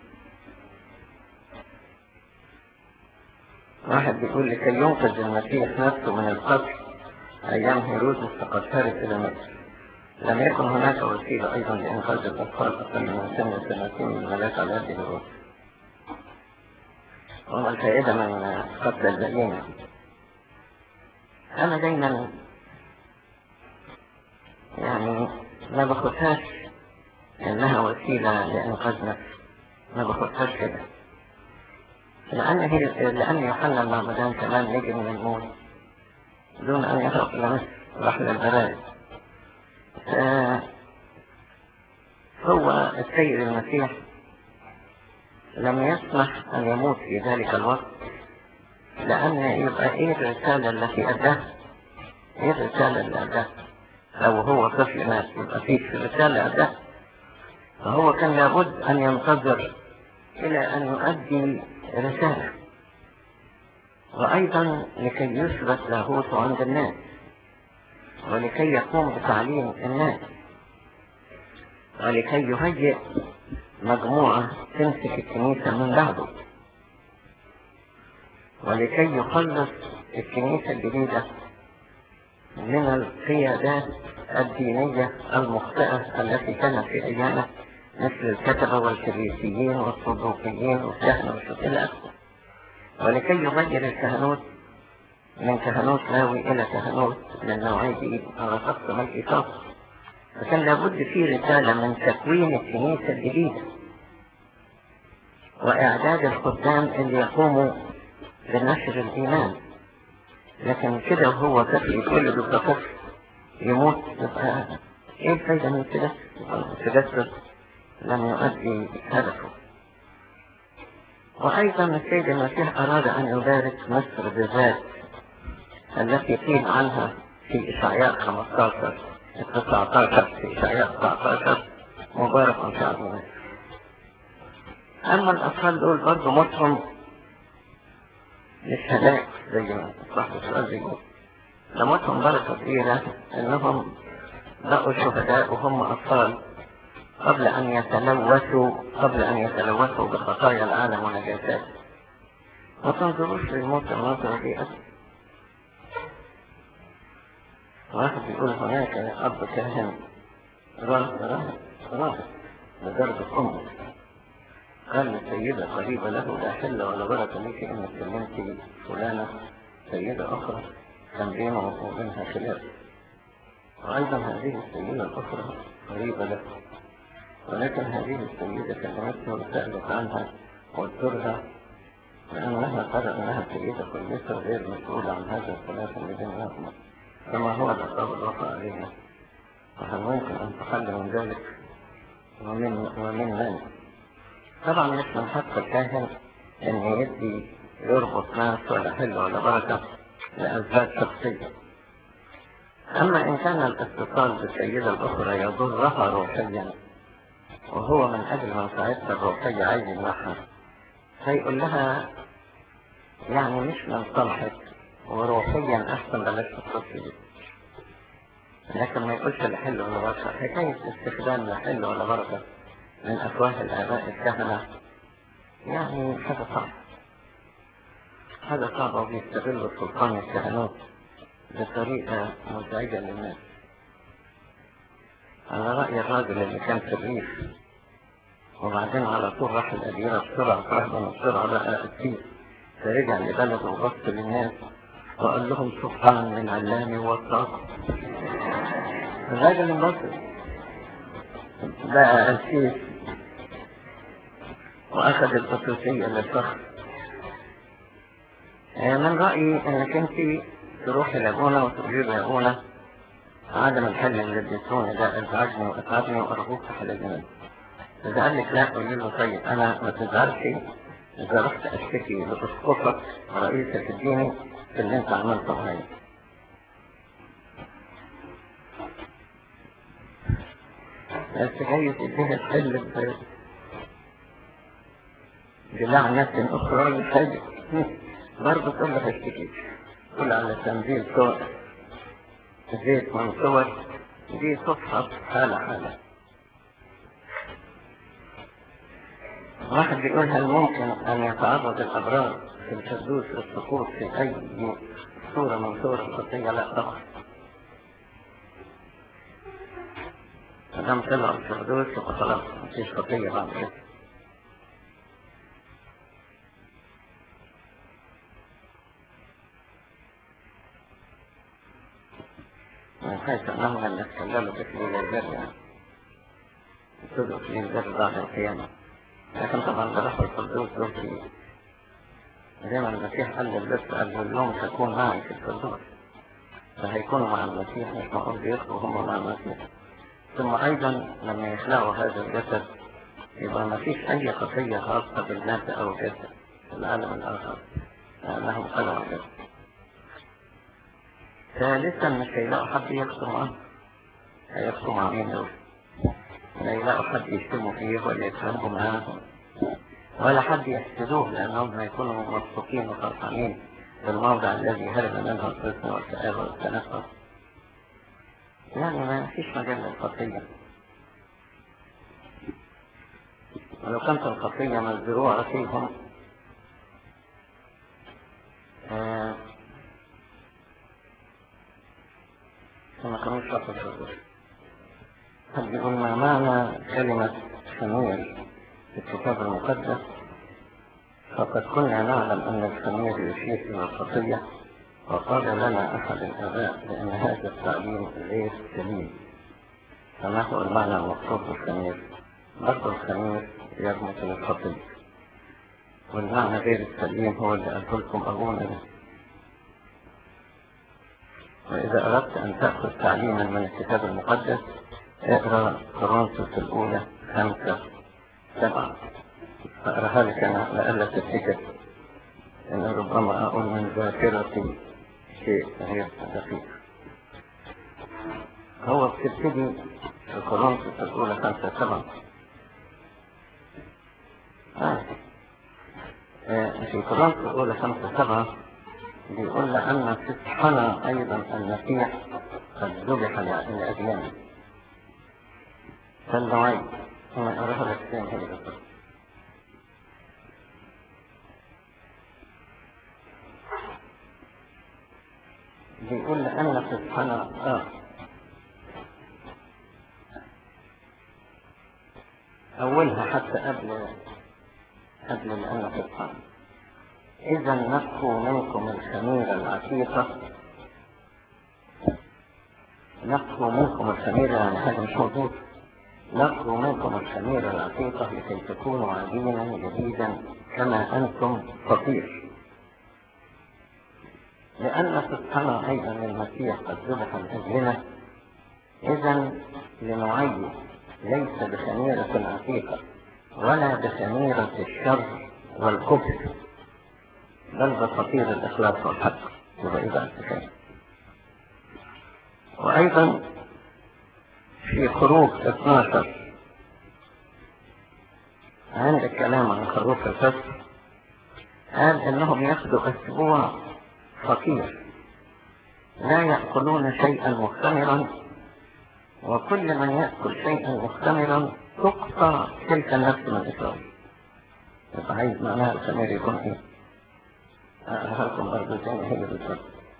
واحد بيقول لكي ينقذ المسيح نفسه من القتل أيام هيرودس فقد هرب إلى مصر، لم يكن هناك وسيلة أيضا لإنقاذ الأطفال أقل من سن الثلاثين من الملاك على يد هيرودس. وما الفائدة من قتل الباقيين؟ أنا دايما يعني ما باخدهاش إنها وسيلة لإنقاذ نفسي، ما باخدهاش كده، لأن هي لأن يوحنا المعمدان كمان نجي من الموت دون أن يهرب إلى مصر، راح للبراري. هو السيد المسيح لم يسمح أن يموت في ذلك الوقت، لأن يبقى إيه الرسالة التي أداها؟ إيه الرسالة اللي أداها؟ لو هو طفل مات يبقى فيه في رسالة أداها، فهو كان لابد أن ينتظر إلى أن يؤدي رسالة، وأيضا لكي يثبت لاهوته عند الناس ولكي يقوم بتعليم الناس ولكي يهيئ مجموعة تمسك الكنيسة من بعده ولكي يخلص الكنيسة الجديدة من القيادات الدينية المخطئة التي كانت في أيامه مثل الكتبة والكريسيين والصدوقيين والكهنة والشيوخ، ولكي يغير الكهنوت من كهنوت لاوي إلى كهنوت من نوعية دي على شخص ملكي خاص. فكان لابد في رسالة من تكوين الكنيسة الجديدة وإعداد الخدام اللي يقوموا بنشر الإيمان. لكن كده وهو طفل يتولد كطفل يموت، يبقى إيه الفايدة من كده؟ التجسد لم يؤدي هدفه. وأيضا السيد المسيح أراد أن يبارك مصر بالذات التي قيل عنها في إشعياء خمسة عشر تسعة عشر في إشعياء تسعة عشر مبارك شعب مصر. أما الأطفال دول برضه موتهم مش هلاك زي ما صاحب السؤال بيقول، ده موتهم بركة كبيرة إنهم بقوا شهداء وهم أطفال قبل أن يتلوثوا قبل أن يتلوثوا بخطايا العالم ونجاساته. ما تنظروش للموت النظرة دي أبدا. واحد بيقول هناك أب كاهن راهب راهب لدرجة أمه قال للسيدة قريبة له لا حل ولا بركة ليك إنك كلمتي فلانة سيدة أخرى كان بينه وبينها خلاف، وأيضا هذه السيدة الأخرى قريبة له، ولكن هذه السيدة كلمتها وسألت عنها وقلتلها لأنها ترى أنها سيدة كويسة غير مسؤولة عن هذا الخلاف اللي بينهما، كما هو العقاب الواقع عليها، وهل ممكن أن تحل من ذلك ومن ومن من؟ طبعا مش من حق الكاهن أن يدي يربط ناس ولا حل ولا بركة لأسباب شخصية. أما إن كان الاتصال بالسيدة الأخرى يضرها روحيا وهو من أجل منفعتها الروحية عايز يمنعها، فيقول لها يعني مش من صالحك وروحيا أحسن بلاش تتصل بي، لكن ما يقولش لحل ولا بركة. حكاية استخدام لحل ولا بركة من أفواه الآباء الكهنة يعني حاجة صعبة، حاجة صعبة، وبيستغلوا سلطان الكهنوت بطريقة مزعجة للناس. على رأي الراجل اللي كان في الريف وبعدين على طول راح الأديرة بسرعة فرحبا بسرعة بقى أكيد، فرجع لبلده وبص للناس وقال لهم سبحان من علامي والطاقة. الراجل انبسط بقى أسيس وأخذ الخصوصية للفخر. من رأيي أنك أنت تروحي لأبونا وتقولي له يا أبونا عدم الحل اللي اديتوني ده ازعجني واتعبني وأرجوك تحللني. إذا قال لك لا قولي له طيب أنا ما تزعلش إذا رحت أشتكي لأسقفك رئيسة الديني في اللي أنت عملته معايا. بس جاي تديها تحل بلعنة أخرى يحاجة برضه تقول له هشتكي، تقول على تنزيل صور زيت من صور دي صفحة حالة حالة. واحد بيقول هل ممكن أن يتعرض الأبرار في الفردوس للسقوط في أي صورة من صور الخطية؟ لا طبعا، مادام طلعوا الفردوس يبقى خلاص مفيش خطية بعد كده. من حيث أنهم لم يتكلموا بكليل البر يعني يبتدوا كليل البر بعد القيامة، لكن طبعا برحل الفردوس دول فيه زي ما المسيح قال للبس قال اليوم تكون معي في الفردوس، فهيكونوا مع المسيح، مش معقول بيخطوا هم مع المسيح. ثم أيضا لما يخلقوا هذا الجسد يبقى ما فيش أي خطية خاصة بالمادة أو الجسد في العالم الآخر لأنهم خلقوا الجسد. ثالثا مش هيلاقوا حد يخطوا معه، هيخطوا مع مين دول؟ لا يلاقوا حد يشتموا فيه ولا يتخانقوا معاه ولا حد يحسدوه، لأنهم هيكونوا مبسوطين وفرحانين بالموضع الذي هرب منه الحزن والكآبة والتنفس. يعني ما فيش مجال للخطية، ولو كانت الخطية مزروعة فيهم آه فما كانوش شخص الفردوس. قد يقول ما معنى كلمة خمير في الكتاب المقدس؟ فقد كنا نعلم أن الخمير يشير إلى الخطية، وقال لنا أحد الآباء بأن هذا التعليم غير سليم. فما هو المعنى المقصود بالخمير؟ برضه الخمير يرمز للخطية، والمعنى غير السليم هو اللي قلت لكم أبونا. وإذا أردت أن تأخذ تعليما من الكتاب المقدس اقرأ كورنثوس الأولى خمسة سبعة، فأقرأها لك أنا لألا تفتكر إن ربما أقول من ذاكرتي شيء غير دقيق. هو بتبتدي في كورنثوس الأولى خمسة سبعة آه. آه. في كورنثوس الأولى خمسة سبعة بيقول لأن فصحنا أيضا المسيح قد ذبح لأجلنا. فالنوعي أنا أقرأها لك فين هي بالضبط. بيقول لأن فصحنا آه أولها حتى قبل قبل لأن فصحنا إذا نفخوا منكم الخميرة العتيقة. نفخوا منكم الخميرة يعني هذا مش موجود. نفخوا منكم الخميرة العتيقة لكي تكونوا عجينا جديدا كما أنتم فطير. لأن فصحنا أيضا المسيح قد ذبح لأجلنا، إذا لنعيد ليس بخميرة عتيقة ولا بخميرة الشر والكفر، بل بفطير الإخلاص والحق. يبقى إيه بقى الحكاية؟ وأيضا في خروج اثناشر عند الكلام عن خروج الفصل قال إنهم ياخذوا أسبوع فقير لا يأكلون شيئا مختمرا، وكل من يأكل شيئا مختمرا تقطع تلك النفس من إسرائيل. يبقى عايز معناها الخمير يكون إيه؟ أهلكم برضو تاني هي بالضبط.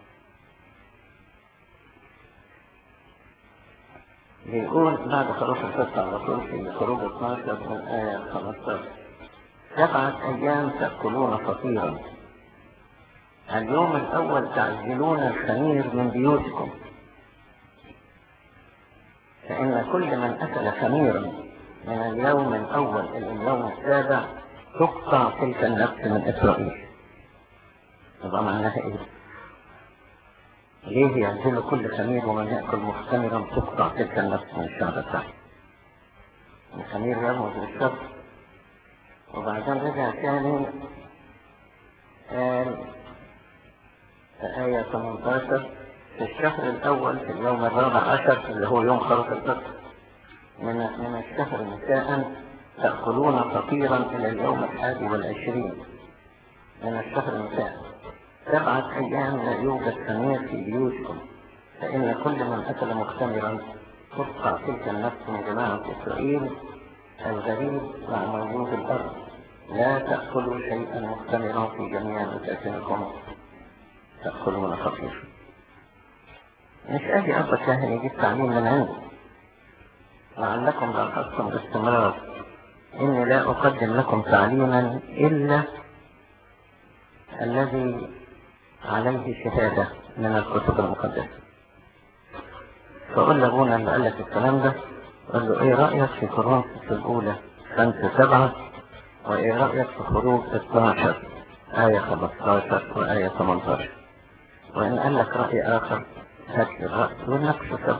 بيقول بعد خروج الفصل على طول في خروج اثناشر من آية خمسة عشر سبعة أيام تأكلون فطيرا، اليوم الأول تعزلون الخمير من بيوتكم، فإن كل من أكل خميرا من اليوم الأول إلى اليوم السابع تقطع تلك النفس من إسرائيل. يبقى معناها إيه؟ ليه يعزلوا كل خمير ومن يأكل مختمرا تقطع تلك النفس من الشعب بتاعه؟ الخمير يرمز للشر. وبعدين رجع ثاني قال في آية ثمانية عشر في الشهر الأول في اليوم الرابع عشر اللي هو يوم خروج الفصل من من الشهر مساء تأكلون فطيرا إلى اليوم الحادي والعشرين من الشهر المتاع، سبعة أيام لا يوجد خمير في بيوتكم، فإن كل من أكل مختمرا تقطع تلك النفس من جماعة إسرائيل الغريب مع موجود الأرض. لا تأكلوا شيئا مختمرا في جميع مساكنكم، تأكلون فطيرا. مش أجي أبا كاهن يجيب تعليم من عندي، لعلكم لاحظتم باستمرار إني لا أقدم لكم تعليما إلا الذي عليه شهادة من الكتب المقدسة. فقل لأبونا اللي قال لك الكلام ده، قال له إيه رأيك في كورنثوس الأولى خمسة سبعة، وإيه رأيك في خروج اثناشر آية خمستاشر وآية ثمانية عشر؟ وإن قال لك رأي آخر هات لي الرأي والنقش سبب.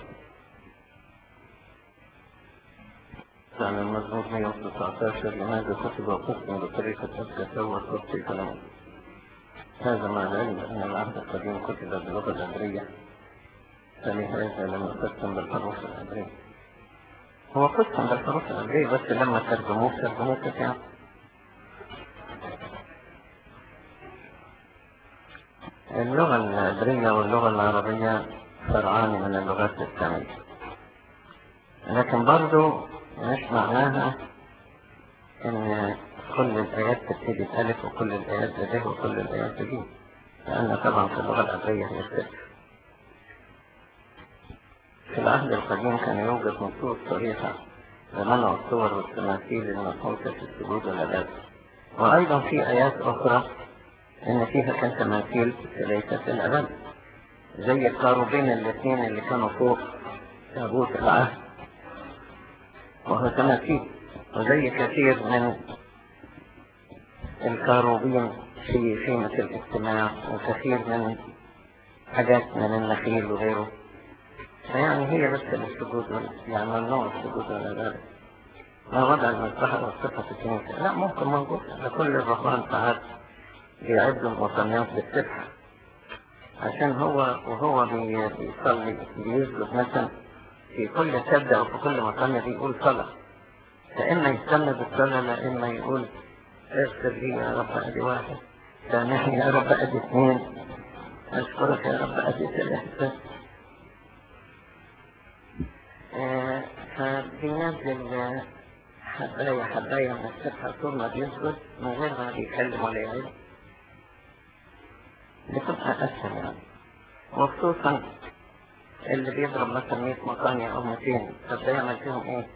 عن المزمور مئة وتسعة عشر لماذا كتب قسم بطريقة أبكى سوى كتب كلام؟ هذا مع العلم أن العهد القديم كتب باللغة العبرية، فلهذا لم يقسم بالحروف العبرية. هو قسم بالحروف العبرية بس لما ترجموه ترجموه كتاب. اللغة العبرية واللغة العربية فرعان من اللغات الثانية، لكن برضو مش معناها ان كل الآيات تبتدي بألف وكل الآيات بده وكل الآيات بجيم، لأن طبعا في اللغة العبرية هي السر. في العهد القديم كان يوجد نصوص صريحة لمنع الصور والتماثيل المنحوتة في السجود والعبادة، وأيضا في آيات أخرى إن فيها كان تماثيل ليست في العبادة، زي الكاروبين الاثنين اللي كانوا فوق تابوت العهد وهو تماثيل، وزي كثير من الكاروبين في خيمة الاجتماع، وكثير من حاجات من النخيل وغيره. فيعني هي بس السجود، يعني ممنوع السجود والعبادة. ما وضع المذبحة والصفة في الكنيسة لا، ممكن موجود لكل الرهبان ساعات بيعدوا المصنيات بالسبحة، عشان هو وهو بيصلي بيسجد مثلا في كل سجدة أو في كل مصنية بيقول صلاة، فإما يستنى بالصلاة لا إما يقول اغفر لي يا رب أدي واحد، سامحني يا رب أدي اثنين، أشكرك يا رب أدي ثلاثة. آه فبينزل حباية حباية من السبحة طول ما بيسجد من غير ما بيتكلم ولا يعيد، بتبقى أسهل يعني. وخصوصا اللي بيضرب مثلا مية مقانية أو مئتين، طب ده يعمل فيهم إيه؟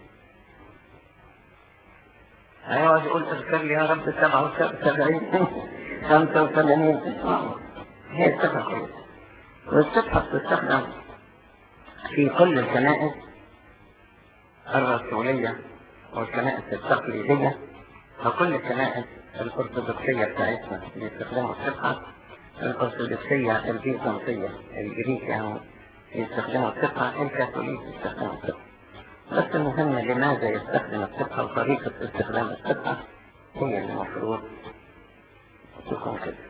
هيقعد يقول اذكر لي يا رب سبعة وسبعين خمسة وثمانين. هي السبحة كويسة، والسبحة بتستخدم في كل الكنائس الرسولية والكنائس التقليدية، وكل الكنائس الأرثوذكسية بتاعتنا بيستخدموا السبحة، الأرثوذكسية البيزنطية الجريك يعني يستخدموا السبحة، الكاثوليك يستخدموا السبحة. بس المهم لماذا يستخدم السبحة وطريقة استخدام السبحة هي اللي المفروض تكون كده.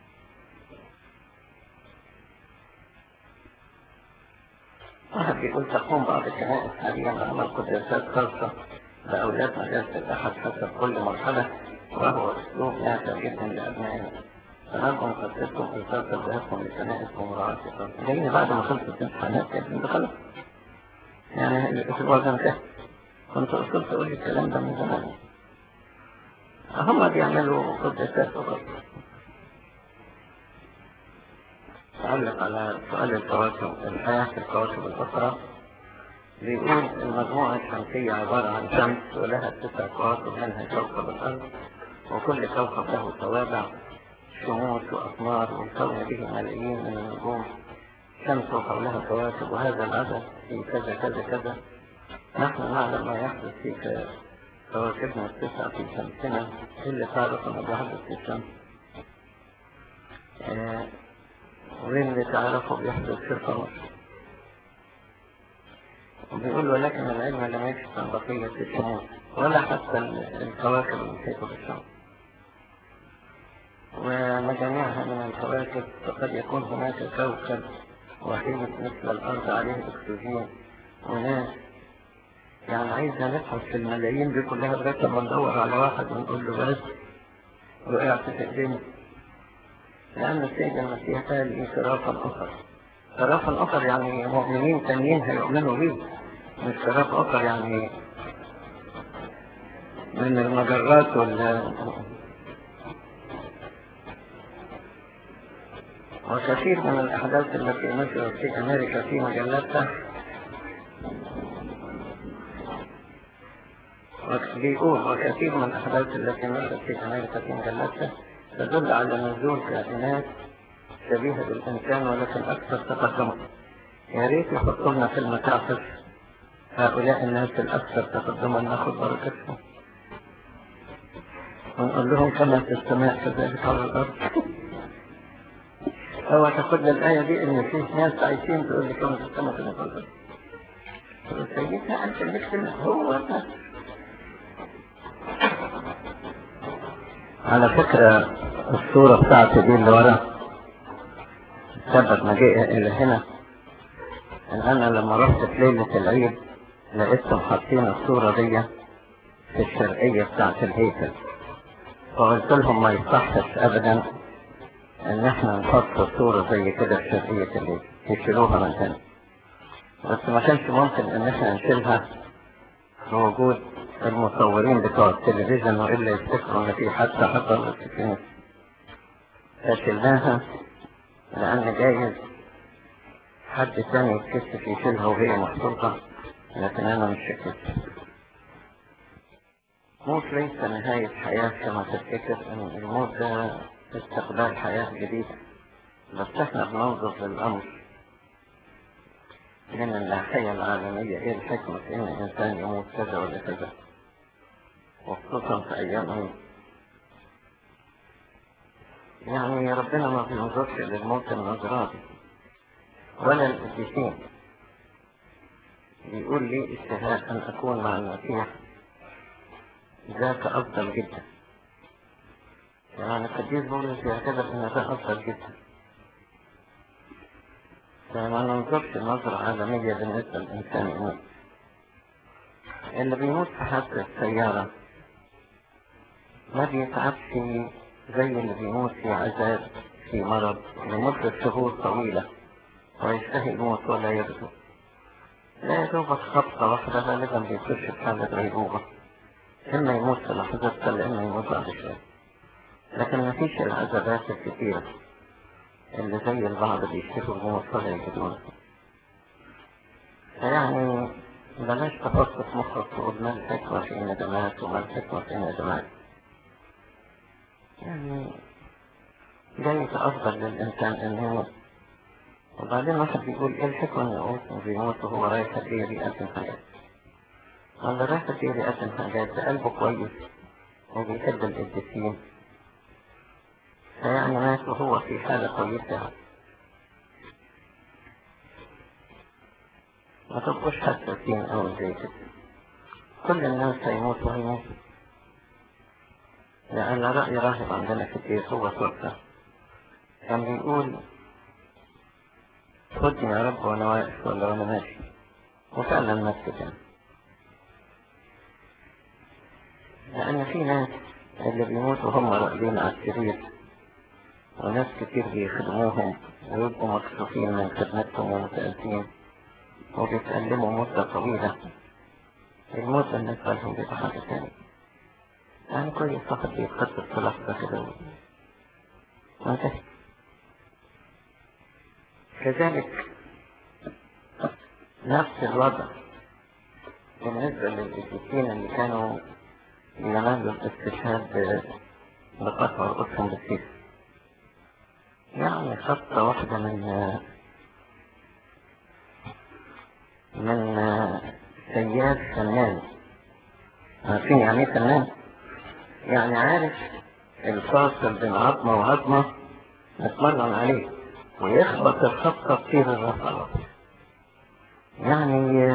واحد بيقول تقوم بعض الكنائس حاليا بعمل قداسات خاصة لأولاد مدرسة الأحد حسب كل مرحلة، وهو أسلوب نافع جدا لأبنائنا، فنرجو قدستكم إيصال توجيهاتكم للكنائس ومراعاة القانون. جايين بعد ما خلصت الامتحانات يا ابن خلاص، يعني الأسبوع ده انتهى، كنت أصلت أقول الكلام ده من زمان. هم بيعملوا قداسات وغير. تعلق على سؤال الكواكب، الحياة في الكواكب الأخرى، بيقول المجموعة الشمسية عبارة عن شمس ولها تسع كواكب منها كوكب الأرض، وكل كوكب له توابع شموس وأقمار، والكون به ملايين من النجوم، شمس وحولها كواكب، وهذا العدد في كذا كذا كذا. نحن نعلم ما يحدث في كواكبنا التسعة في شمسنا، اللي تعرف ما بيحدث في الشمس آه واللي تعرفه بيحدث في القمر. وبيقول ولكن العلم لم يكشف عن بقية الشموس ولا حتى الكواكب المحيطة بالشمس، ومجاميعها من الكواكب فقد يكون هناك كوكب وحيد مثل الأرض عليه أكسجين وناس يعني عايزنا نبحث في الملايين دي كلها لغاية ما ندور على واحد ونقول له بس وقعت في ايدينا. لأن السيد المسيح قال إيه صرافا أخر. صرافا أخر يعني مؤمنين تانيين هيؤمنوا بيه، مش صراف أخر يعني من المجرات وال وكثير من الأحداث التي نشرت في أمريكا في مجلاتها بيقول وكثير من الأحداث التي نشرت في أمريكا في مجلاتها تدل على نزول كائنات شبيهة بالإنسان ولكن أكثر تقدما. يا ريت يحطوا لنا في المتاحف هؤلاء الناس الأكثر تقدما ناخذ بركتهم ونقول لهم كما في السماء كذلك على الأرض. هو تاخد الآية دي إن في ناس عايشين تقول لي كما في السماء كذلك على الأرض. سيدنا أنت اللي كتب هو ده. على فكرة الصورة بتاعتي دي اللي ورا سبب مجيئها إلى هنا إن أنا لما رحت في ليلة العيد لقيتهم حاطين الصورة دي في الشرقية بتاعت الهيكل، فقلت لهم ما يصحش أبدا إن إحنا نحط صورة زي كده في شرقية الهيكل، يشيلوها من هنا. بس ما كانش ممكن إن إحنا نشيلها في وجود المصورين بتوع التلفزيون وإلا يفتكروا إن في حادثة حصلت في الكنيسة. فشلناها لأن جايز حد ثاني يتكسف يشيلها وهي محطوطة، لكن أنا مش شكيت. الموت ليس نهاية حياة كما تفتكر، إن الموت ده استقبال حياة جديدة، بس إحنا بننظر للأمر من الناحية العالمية. إيه الحكمة في إن الإنسان يموت كذا ولا كذا، وخصوصا في أيام يعني ربنا ما بينظرش للموت النظرات ولا القديسين. بيقول لي اشتهاء أن أكون مع المسيح ذاك أفضل جدا. يعني القديس بولس يعتبر أن ده أفضل جدا، فما ننظرش نظرة عالمية بالنسبة للإنسان يموت. اللي بيموت في حادثة السيارة ما بيتعبش زي اللي بيموت في عذاب في مرض لمدة شهور طويلة ويشتهي الموت ولا يبدو. لا يدوبك خبطة واحدة غالبا بيخش في حالة غيبوبة، إما يموت في لحظة بل إما يموت بعد شوية. لكن ما فيش العذابات الكثيرة اللي زي البعض بيشتهوا الموت ولا يجدونه. فيعني بلاش تفصل مخك تقول ما الحكمة في ندمات وما الحكمة في ندمات. يعني جايز أفضل للإنسان إنه يموت. وبعدين واحد بيقول إيه الحكمة إنه يموت بيموت وهو رايح الدير بيقدم حاجات. ولا رايح الدير بيقدم حاجات ده قلبه كويس وبيحب القديسين، فيعني مات وهو في حالة كويسة. ما تبقوش حساسين أو زي كده. كل الناس هيموتوا هيموتوا. لأن رأي راهب عندنا كتير هو صرفة كان بيقول خدني يا رب وأنا واقف ولا وأنا ماشي، وفعلا نفسي كان. لأن في ناس اللي بيموتوا هم راقدين على السرير، وناس كتير بيخدموهم ويبقوا مكسوفين من خدمتهم ومتأذين وبيتألموا مدة طويلة. الموت بالنسبة لهم بيبقى حاجة تانية. يعني كويس واحد بيتقدر في لحظة كده وانتهي. كذلك نفس الوضع بالنسبة للقديسين اللي كانوا ينالوا الاستشهاد بقطع رؤوسهم بالسيف. يعني خطة واحدة من من سياد فنان. عارفين يعني ايه فنان؟ يعني عارف الفاصل بين عظمة وعظمة نتمرن عليه ويخبط الخطة كتير الرفع. يعني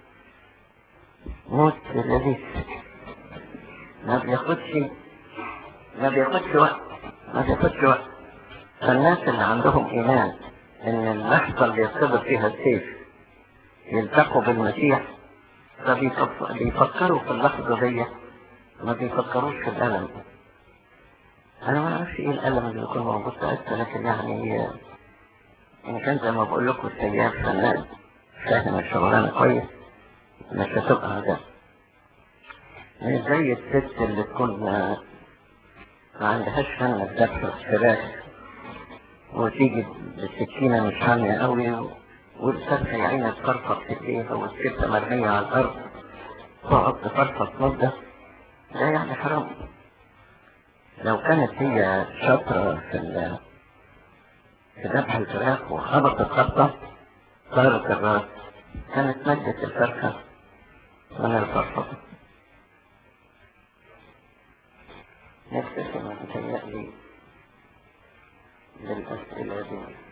موت لذيذ ما بياخدش ما بياخدش وقت ما بياخدش وقت. فالناس اللي عندهم إيمان إن اللحظة اللي يتخبط فيها السيف يلتقوا بالمسيح فبيفكروا في اللحظة دي، ما بيفكروش في الألم. أنا ما أعرفش إيه الألم اللي يكون موجود ساعتها، لكن يعني إن كان زي ما بقول لكم السيار فنان فاهم الشغلانة كويس مش هتبقى عذاب. مش زي الست اللي تكون ما عندهاش فن في ذبح الفراخ وتيجي بالسكينة مش حامية قوي والفرخة يا عيني تفرفط في ايديها والسكتة مرمية على الأرض تقعد تفرفط مدة. ده يعني حرام. لو كانت هي شاطرة في في ذبح الفراخ وخبطت خبطة صارت الراس كانت مدت الفرخة من الفرفطة. نفس ما متهيألي بالأسئلة دي.